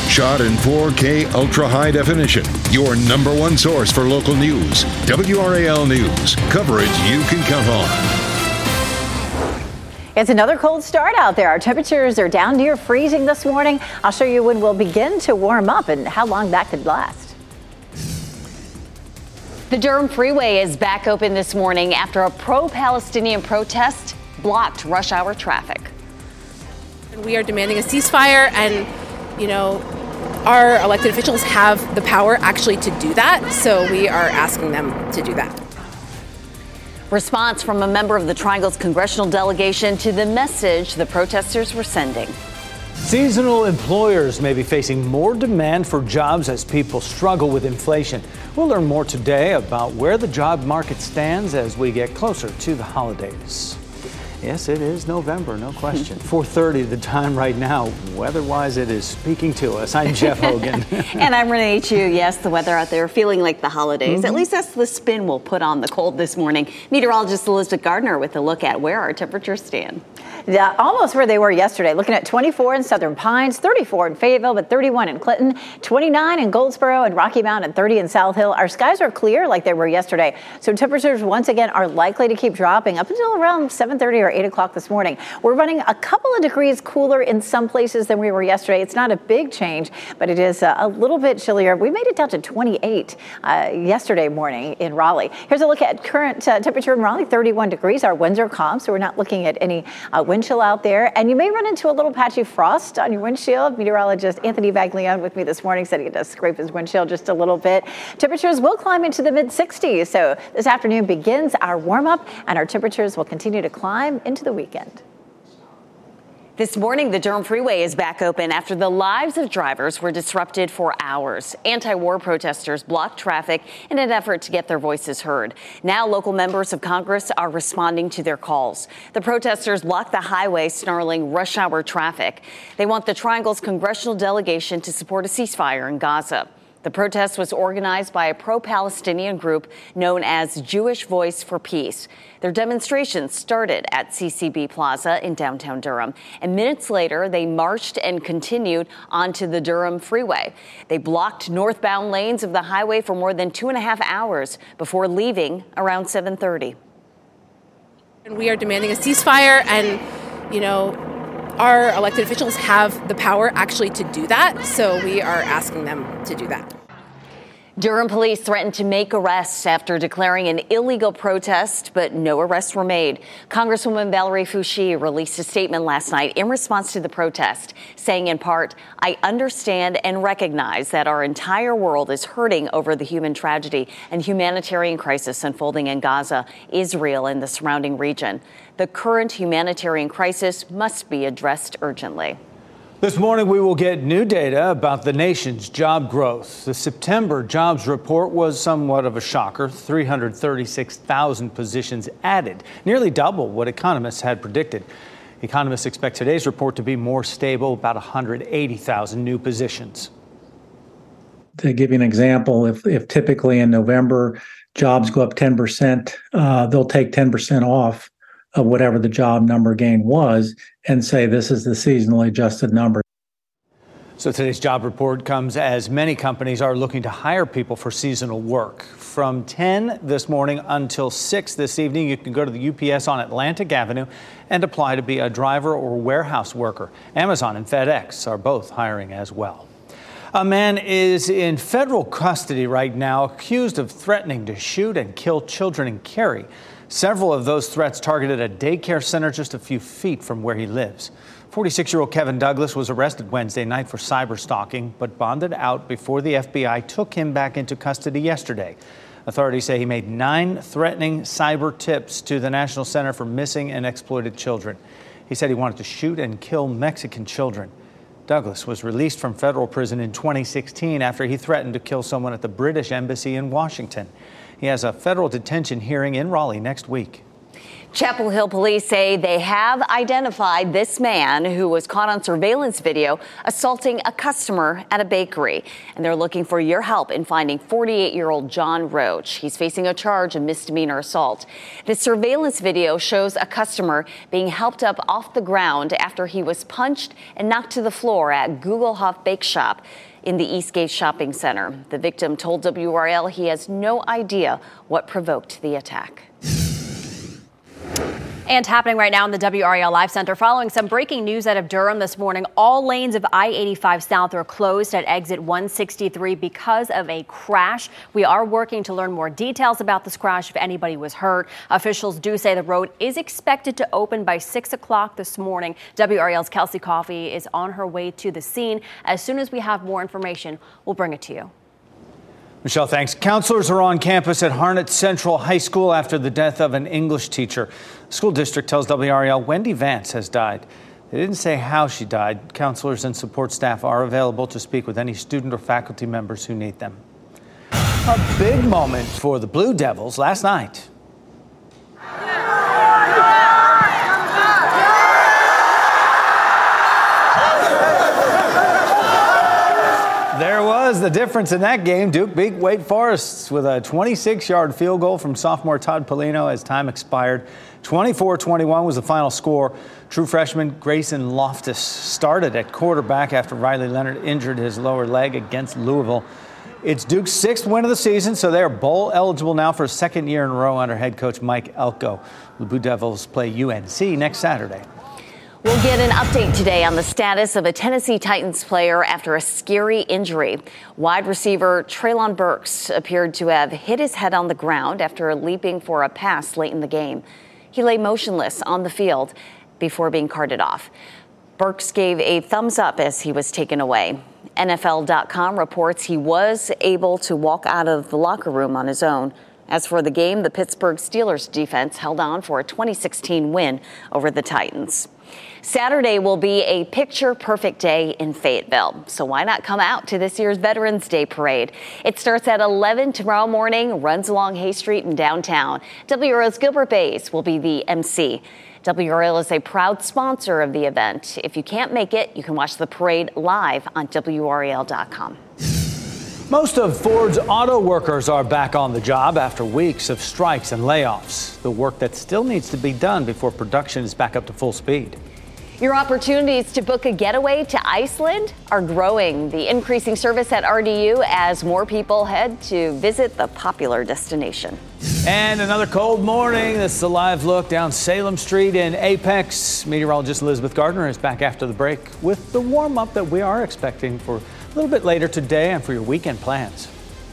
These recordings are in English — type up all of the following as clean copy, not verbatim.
Shot in 4K ultra high definition. Your number one source for local news. WRAL News. Coverage you can count on. It's another cold start out there. Our temperatures are down near freezing this morning. I'll show you when we'll begin to warm up and how long that could last. The Durham Freeway is back open this morning after a pro-Palestinian protest blocked rush hour traffic. We are demanding a ceasefire, and, our elected officials have the power actually to do that, so we are asking them to do that. Response from a member of the Triangle's congressional delegation to the message the protesters were sending. Seasonal employers may be facing more demand for jobs as people struggle with inflation. We'll learn more today about where the job market stands as we get closer to the holidays. Yes, it is November, no question. 4:30 the time right now. Weather-wise, it is speaking to us. I'm Jeff Hogan. And I'm Renee Chu. Yes, the weather out there feeling like the holidays. At least that's the spin we'll put on the cold this morning. Meteorologist Elizabeth Gardner with a look at where our temperatures stand. Yeah, almost where they were yesterday. Looking at 24 in Southern Pines, 34 in Fayetteville, but 31 in Clinton, 29 in Goldsboro and Rocky Mount, and 30 in South Hill. Our skies are clear like they were yesterday. So temperatures once again are likely to keep dropping up until around 7:30 or 8 o'clock this morning. We're running a couple of degrees cooler in some places than we were yesterday. It's not a big change, but it is a little bit chillier. We made it down to 28 yesterday morning in Raleigh. Here's a look at current temperature in Raleigh, 31 degrees. Our winds are calm, so we're not looking at any wind chill out there. And you may run into a little patchy frost on your windshield. Meteorologist Anthony Baglione with me this morning said he had to scrape his windshield just a little bit. Temperatures will climb into the mid-60s. So this afternoon begins our warm-up, and our temperatures will continue to climb into the weekend. This morning, the Durham Freeway is back open after the lives of drivers were disrupted for hours. Anti-war protesters blocked traffic in an effort to get their voices heard. Now, local members of Congress are responding to their calls. The protesters blocked the highway, snarling rush hour traffic. They want the Triangle's congressional delegation to support a ceasefire in Gaza. The protest was organized by a pro-Palestinian group known as Jewish Voice for Peace. Their demonstration started at CCB Plaza in downtown Durham, and minutes later, they marched and continued onto the Durham Freeway. They blocked northbound lanes of the highway for more than 2.5 hours before leaving around 7:30. We are demanding a ceasefire, and, our elected officials have the power actually to do that, so we are asking them to do that. Durham police threatened to make arrests after declaring an illegal protest, but no arrests were made. Congresswoman Valerie Foushee released a statement last night in response to the protest, saying in part, "I understand and recognize that our entire world is hurting over the human tragedy and humanitarian crisis unfolding in Gaza, Israel, and the surrounding region. The current humanitarian crisis must be addressed urgently." This morning, we will get new data about the nation's job growth. The September jobs report was somewhat of a shocker. 336,000 positions added, nearly double what economists had predicted. Economists expect today's report to be more stable, about 180,000 new positions. To give you an example, if typically in November jobs go up 10%, they'll take 10% off of whatever the job number gain was and say this is the seasonally adjusted number. So today's job report comes as many companies are looking to hire people for seasonal work. From 10 this morning until 6 this evening, you can go to the UPS on Atlantic Avenue and apply to be a driver or warehouse worker. Amazon and FedEx are both hiring as well. A man is in federal custody right now, accused of threatening to shoot and kill children in Cary. Several of those threats targeted a daycare center just a few feet from where he lives. 46-year-old Kevin Douglas was arrested Wednesday night for cyber stalking, but bonded out before the FBI took him back into custody yesterday. Authorities say he made 9 threatening cyber tips to the National Center for Missing and Exploited Children. He said he wanted to shoot and kill Mexican children. Douglas was released from federal prison in 2016 after he threatened to kill someone at the British Embassy in Washington. He has a federal detention hearing in Raleigh next week. Chapel Hill police say they have identified this man who was caught on surveillance video assaulting a customer at a bakery. And they're looking for your help in finding 48-year-old John Roach. He's facing a charge of misdemeanor assault. The surveillance video shows a customer being helped up off the ground after he was punched and knocked to the floor at Gugelhof Bake Shop in the Eastgate Shopping Center. The victim told WRAL he has no idea what provoked the attack. And happening right now in the WRAL Live Center, following some breaking news out of Durham this morning, all lanes of I-85 South are closed at exit 163 because of a crash. We are working to learn more details about this crash if anybody was hurt. Officials do say the road is expected to open by 6 o'clock this morning. WRAL's Kelsey Coffey is on her way to the scene. As soon as we have more information, we'll bring it to you. Michelle, thanks. Counselors are on campus at Harnett Central High School after the death of an English teacher. The school district tells WRAL Wendy Vance has died. They didn't say how she died. Counselors and support staff are available to speak with any student or faculty members who need them. A big moment for the Blue Devils last night. There was the difference in that game. Duke beat Wake Forest with a 26-yard field goal from sophomore Todd Polino as time expired. 24-21 was the final score. True freshman Grayson Loftus started at quarterback after Riley Leonard injured his lower leg against Louisville. It's Duke's 6th win of the season, so they are bowl eligible now for a second year in a row under head coach Mike Elko. The Blue Devils play UNC next Saturday. We'll get an update today on the status of a Tennessee Titans player after a scary injury. Wide receiver Treylon Burks appeared to have hit his head on the ground after leaping for a pass late in the game. He lay motionless on the field before being carted off. Burks gave a thumbs up as he was taken away. NFL.com reports he was able to walk out of the locker room on his own. As for the game, the Pittsburgh Steelers defense held on for a 2016 win over the Titans. Saturday will be a picture-perfect day in Fayetteville, so why not come out to this year's Veterans Day Parade? It starts at 11 tomorrow morning, runs along Hay Street in downtown. WRAL's Gilbert Bays will be the MC. WRAL is a proud sponsor of the event. If you can't make it, you can watch the parade live on WRAL.com. Most of Ford's auto workers are back on the job after weeks of strikes and layoffs. The work that still needs to be done before production is back up to full speed. Your opportunities to book a getaway to Iceland are growing. The increasing service at RDU as more people head to visit the popular destination. And another cold morning. This is a live look down Salem Street in Apex. Meteorologist Elizabeth Gardner is back after the break with the warm-up that we are expecting for a little bit later today and for your weekend plans.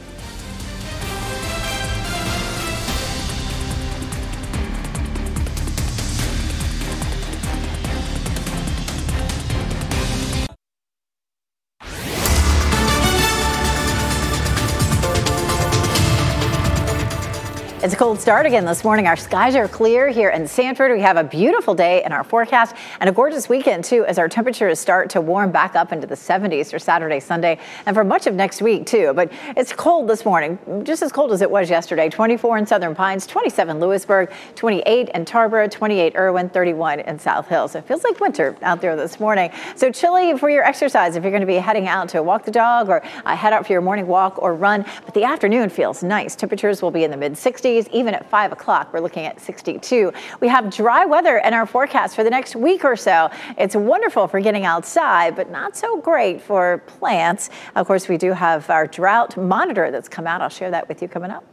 It's a cold start again this morning. Our skies are clear here in Sanford. We have a beautiful day in our forecast and a gorgeous weekend, too, as our temperatures start to warm back up into the 70s for Saturday, Sunday, and for much of next week, too. But it's cold this morning, just as cold as it was yesterday. 24 in Southern Pines, 27 Lewisburg, 28 in Tarboro, 28 Irwin, 31 in South Hill. So it feels like winter out there this morning. So chilly for your exercise if you're going to be heading out to walk the dog or head out for your morning walk or run. But the afternoon feels nice. Temperatures will be in the mid-60s. Even at 5 o'clock, we're looking at 62. We have dry weather in our forecast for the next week or so. It's wonderful for getting outside, but not so great for plants. Of course, we do have our drought monitor that's come out. I'll share that with you coming up.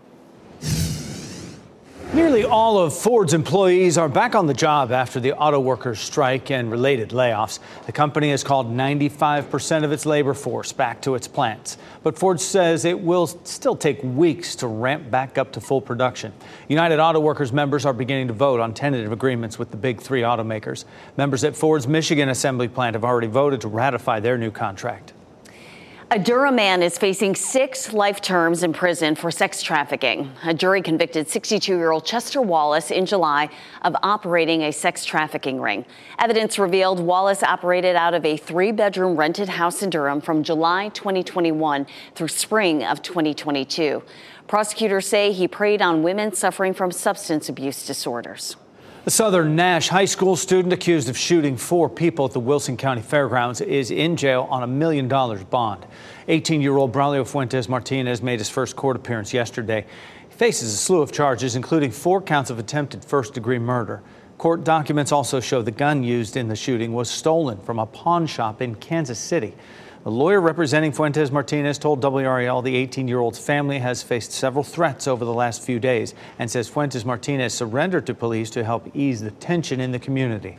Nearly all of Ford's employees are back on the job after the auto workers' strike and related layoffs. The company has called 95% of its labor force back to its plants. But Ford says it will still take weeks to ramp back up to full production. United Auto Workers members are beginning to vote on tentative agreements with the big three automakers. Members at Ford's Michigan assembly plant have already voted to ratify their new contract. A Durham man is facing 6 life terms in prison for sex trafficking. A jury convicted 62-year-old Chester Wallace in July of operating a sex trafficking ring. Evidence revealed Wallace operated out of a 3-bedroom rented house in Durham from July 2021 through spring of 2022. Prosecutors say he preyed on women suffering from substance abuse disorders. A Southern Nash high school student accused of shooting 4 people at the Wilson County Fairgrounds is in jail on $1 million bond. 18-year-old Braulio Fuentes Martinez made his first court appearance yesterday. He faces a slew of charges, including 4 counts of attempted first-degree murder. Court documents also show the gun used in the shooting was stolen from a pawn shop in Kansas City. A lawyer representing Fuentes Martinez told WRAL the 18-year-old's family has faced several threats over the last few days and says Fuentes Martinez surrendered to police to help ease the tension in the community.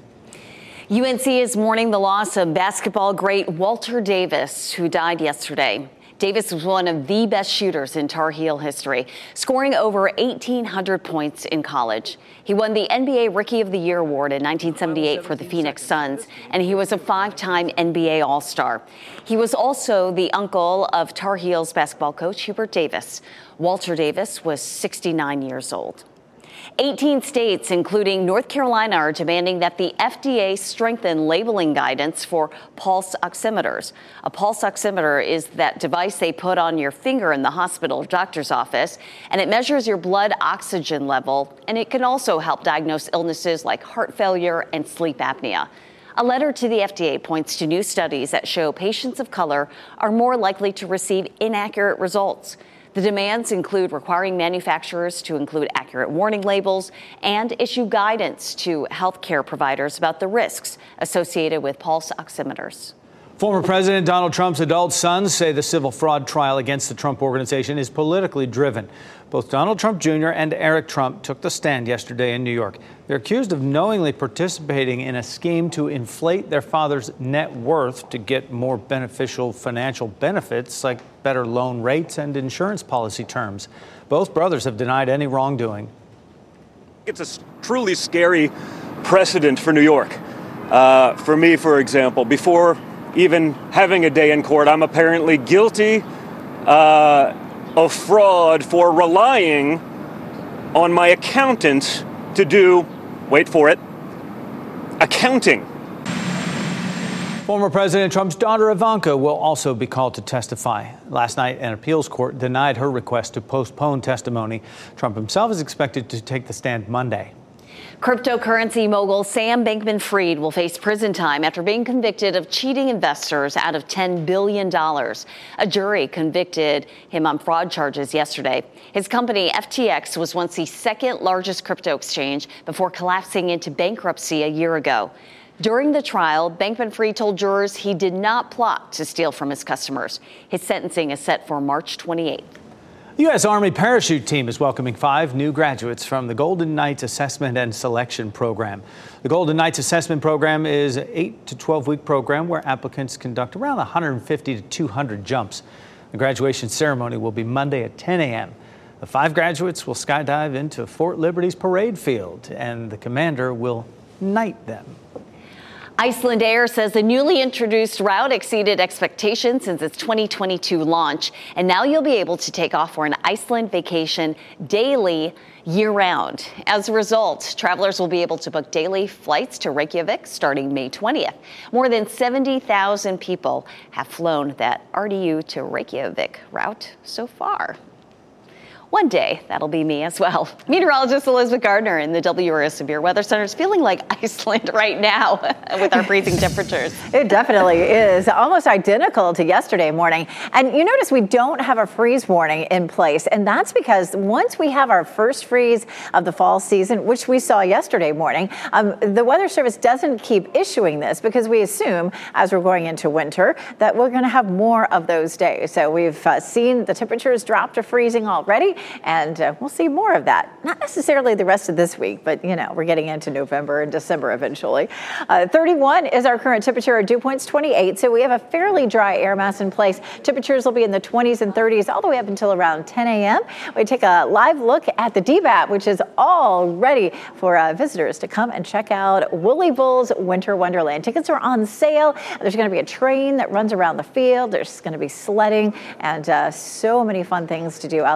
UNC is mourning the loss of basketball great Walter Davis, who died yesterday. Davis was one of the best shooters in Tar Heel history, scoring over 1,800 points in college. He won the NBA Rookie of the Year award in 1978 for the Phoenix Suns, and he was a 5-time NBA All-Star. He was also the uncle of Tar Heels basketball coach Hubert Davis. Walter Davis was 69 years old. 18 states, including North Carolina, are demanding that the FDA strengthen labeling guidance for pulse oximeters. A pulse oximeter is that device they put on your finger in the hospital or doctor's office, and it measures your blood oxygen level, and it can also help diagnose illnesses like heart failure and sleep apnea. A letter to the FDA points to new studies that show patients of color are more likely to receive inaccurate results. The demands include requiring manufacturers to include accurate warning labels and issue guidance to healthcare providers about the risks associated with pulse oximeters. Former President Donald Trump's adult sons say the civil fraud trial against the Trump Organization is politically driven. Both Donald Trump Jr. and Eric Trump took the stand yesterday in New York. They're accused of knowingly participating in a scheme to inflate their father's net worth to get more beneficial financial benefits like better loan rates and insurance policy terms. Both brothers have denied any wrongdoing. It's a truly scary precedent for New York. For me, for example, before even having a day in court, I'm apparently guilty of fraud for relying on my accountant to do, wait for it, accounting. Former President Trump's daughter Ivanka will also be called to testify. Last night, an appeals court denied her request to postpone testimony. Trump himself is expected to take the stand Monday. Cryptocurrency mogul Sam Bankman-Fried will face prison time after being convicted of cheating investors out of $10 billion. A jury convicted him on fraud charges yesterday. His company, FTX, was once the second largest crypto exchange before collapsing into bankruptcy a year ago. During the trial, Bankman-Fried told jurors he did not plot to steal from his customers. His sentencing is set for March 28th. The U.S. Army parachute team is welcoming 5 new graduates from the Golden Knights Assessment and Selection Program. The Golden Knights Assessment Program is an 8 to 12-week program where applicants conduct around 150 to 200 jumps. The graduation ceremony will be Monday at 10 a.m. The 5 graduates will skydive into Fort Liberty's parade field, and the commander will knight them. Iceland Air says the newly introduced route exceeded expectations since its 2022 launch, and now you'll be able to take off for an Iceland vacation daily, year-round. As a result, travelers will be able to book daily flights to Reykjavik starting May 20th. More than 70,000 people have flown that RDU to Reykjavik route so far. One day, that'll be me as well. Meteorologist Elizabeth Gardner in the WRAL Severe Weather Center is feeling like Iceland right now with our freezing temperatures. It definitely is. Almost identical to yesterday morning. And you notice we don't have a freeze warning in place. And that's because once we have our first freeze of the fall season, which we saw yesterday morning, the Weather Service doesn't keep issuing this because we assume as we're going into winter that we're going to have more of those days. So we've seen the temperatures drop to freezing already. And we'll see more of that. Not necessarily the rest of this week, but, we're getting into November and December eventually. 31 is our current temperature. Our dew point's 28, so we have a fairly dry air mass in place. Temperatures will be in the 20s and 30s all the way up until around 10 a.m. We take a live look at the DBAP, which is all ready for visitors to come and check out Woolly Bull's Winter Wonderland. Tickets are on sale. There's going to be a train that runs around the field. There's going to be sledding and so many fun things to do out there. So grab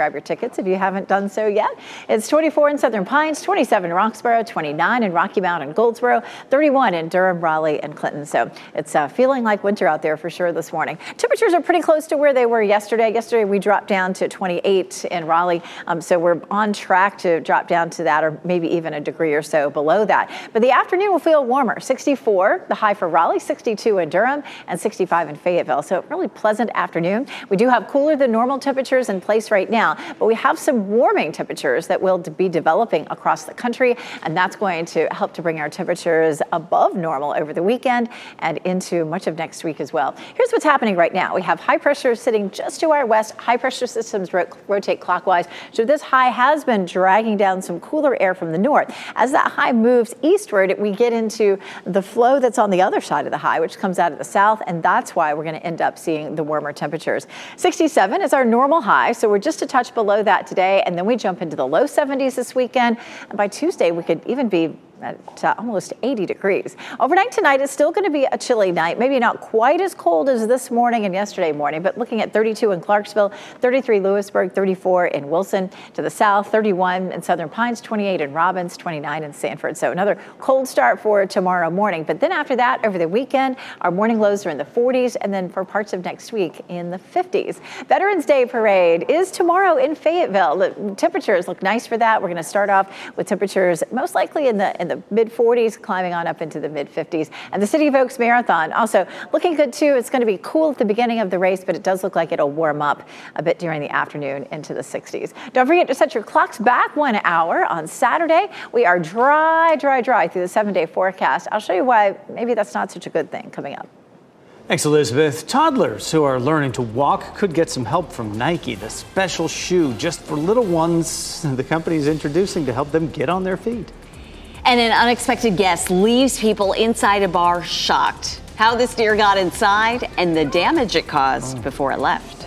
grab your tickets if you haven't done so yet. It's 24 in Southern Pines, 27 in Roxborough, 29 in Rocky Mount and Goldsboro, 31 in Durham, Raleigh, and Clinton. So it's feeling like winter out there for sure this morning. Temperatures are pretty close to where they were yesterday. Yesterday we dropped down to 28 in Raleigh. So we're on track to drop down to that, or maybe even a degree or so below that. But the afternoon will feel warmer. 64, the high for Raleigh, 62 in Durham, and 65 in Fayetteville. So really pleasant afternoon. We do have cooler than normal temperatures in place right now, but we have some warming temperatures that will be developing across the country, and that's going to help to bring our temperatures above normal over the weekend and into much of next week as well. Here's what's happening right now. We have high pressure sitting just to our west. High pressure systems rotate clockwise. So this high has been dragging down some cooler air from the north. As that high moves eastward, we get into the flow that's on the other side of the high, which comes out of the south, and that's why we're going to end up seeing the warmer temperatures. 67 is our normal high, so we're just a touch below that today, and then we jump into the low 70s this weekend, and by Tuesday we could even be at almost 80 degrees. Overnight tonight is still going to be a chilly night, maybe not quite as cold as this morning and yesterday morning, but looking at 32 in Clarksville, 33 Lewisburg, 34 in Wilson to the south, 31 in Southern Pines, 28 in Robbins, 29 in Sanford. So another cold start for tomorrow morning. But then after that, over the weekend, our morning lows are in the 40s, and then for parts of next week in the 50s. Veterans Day Parade is tomorrow in Fayetteville. The temperatures look nice for that. We're going to start off with temperatures most likely in the mid-40s, climbing on up into the mid-50s. And the City of Oaks Marathon also looking good too. It's going to be cool at the beginning of the race, but it does look like it'll warm up a bit during the afternoon into the 60s. Don't forget to set your clocks back 1 hour on Saturday. We are dry through the 7-day forecast. I'll show you why maybe that's not such a good thing coming up. Thanks, Elizabeth. Toddlers who are learning to walk could get some help from Nike, the special shoe just for little ones the company is introducing to help them get on their feet. And an unexpected guest leaves people inside a bar shocked. How this deer got inside and the damage it caused before it left.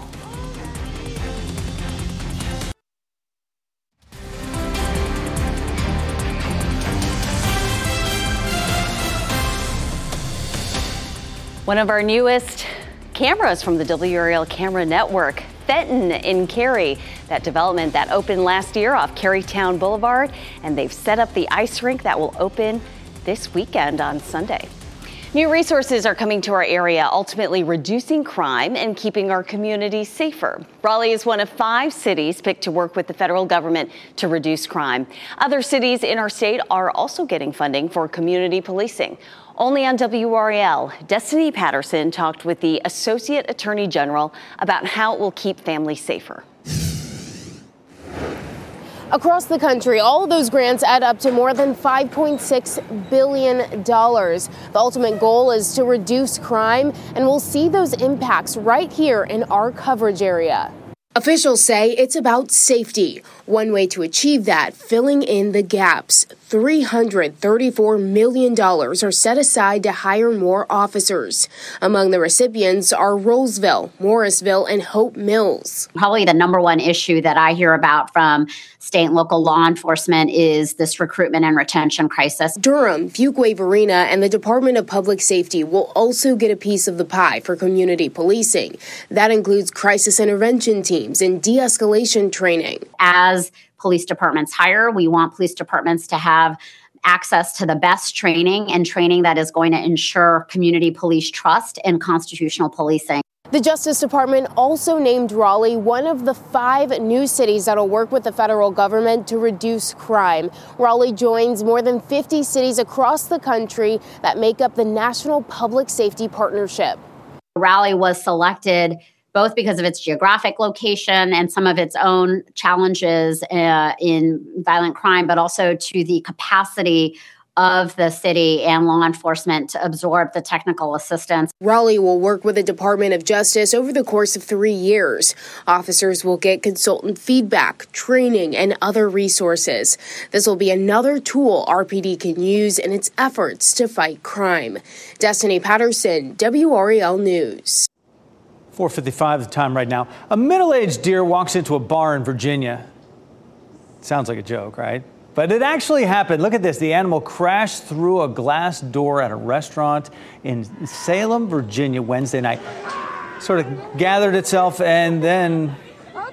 One of our newest cameras from the WRAL Camera Network. Fenton in Cary, that development that opened last year off Carytown Boulevard, and they've set up the ice rink that will open this weekend on Sunday. New resources are coming to our area, ultimately reducing crime and keeping our communities safer. Raleigh is one of 5 cities picked to work with the federal government to reduce crime. Other cities in our state are also getting funding for community policing. Only on WRAL, Destiny Patterson talked with the Associate Attorney General about how it will keep families safer. Across the country, all of those grants add up to more than $5.6 billion. The ultimate goal is to reduce crime, and we'll see those impacts right here in our coverage area. Officials say it's about safety. One way to achieve that, filling in the gaps. $334 million are set aside to hire more officers. Among the recipients are Rolesville, Morrisville, and Hope Mills. Probably the number one issue that I hear about from state and local law enforcement is this recruitment and retention crisis. Durham, Fuquay-Varina, and the Department of Public Safety will also get a piece of the pie for community policing. That includes crisis intervention teams and de-escalation training. As police departments hire, we want police departments to have access to the best training and training that is going to ensure community police trust and constitutional policing. The Justice Department also named Raleigh one of the 5 new cities that will work with the federal government to reduce crime. Raleigh joins more than 50 cities across the country that make up the National Public Safety Partnership. Raleigh was selected both because of its geographic location and some of its own challenges in violent crime, but also to the capacity of the city and law enforcement to absorb the technical assistance. Raleigh will work with the Department of Justice over the course of 3 years. Officers will get consultant feedback, training, and other resources. This will be another tool RPD can use in its efforts to fight crime. Destiny Patterson, WRAL News. 4:55 the time right now. A middle-aged deer walks into a bar in Virginia. Sounds like a joke, right? But it actually happened. Look at this. The animal crashed through a glass door at a restaurant in Salem, Virginia, Wednesday night. Sort of gathered itself and then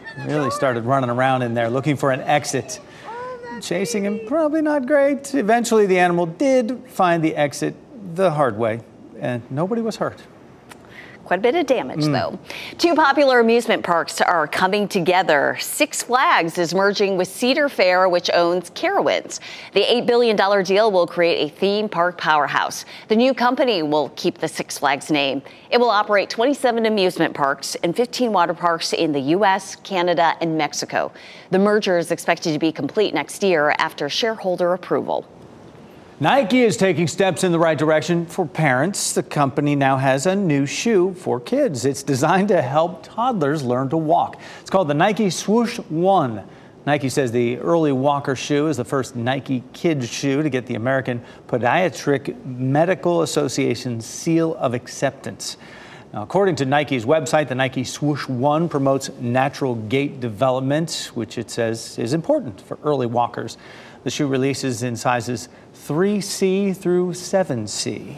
Really started running around in there looking for an exit. Chasing him, probably not great. Eventually, the animal did find the exit the hard way, and nobody was hurt. Quite a bit of damage, though. Two popular amusement parks are coming together. Six Flags is merging with Cedar Fair, which owns Carowinds. The $8 billion deal will create a theme park powerhouse. The new company will keep the Six Flags name. It will operate 27 amusement parks and 15 water parks in the U.S., Canada, and Mexico. The merger is expected to be complete next year after shareholder approval. Nike is taking steps in the right direction for parents. The company now has a new shoe for kids. It's designed to help toddlers learn to walk. It's called the Nike Swoosh 1. Nike says the early walker shoe is the first Nike kids shoe to get the American Podiatric Medical Association's seal of acceptance. Now, according to Nike's website, the Nike Swoosh 1 promotes natural gait development, which it says is important for early walkers. The shoe releases in sizes 3C through 7C.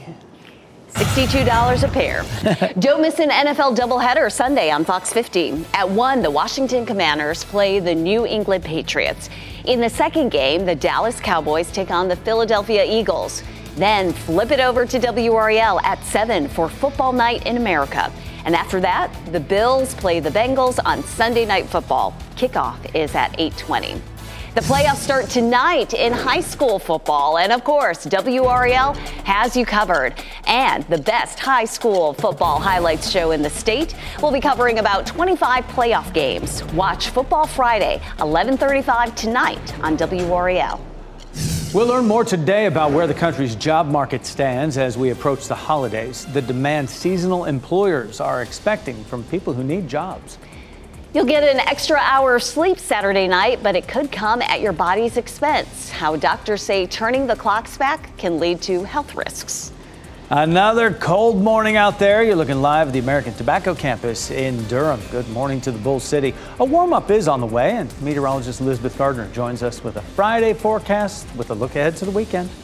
$62 a pair. Don't miss an NFL doubleheader Sunday on Fox 50. At 1, the Washington Commanders play the New England Patriots. In the second game, the Dallas Cowboys take on the Philadelphia Eagles. Then flip it over to WRAL at 7 for Football Night in America. And after that, the Bills play the Bengals on Sunday Night Football. Kickoff is at 8:20. The playoffs start tonight in high school football. And of course, WRAL has you covered. And the best high school football highlights show in the state will be covering about 25 playoff games. Watch Football Friday, 11:35 tonight on WRAL. We'll learn more today about where the country's job market stands as we approach the holidays, the demand seasonal employers are expecting from people who need jobs. You'll get an extra hour of sleep Saturday night, but it could come at your body's expense. How doctors say turning the clocks back can lead to health risks. Another cold morning out there. You're looking live at the American Tobacco Campus in Durham. Good morning to the Bull City. A warm-up is on the way, and meteorologist Elizabeth Gardner joins us with a Friday forecast with a look ahead to the weekend.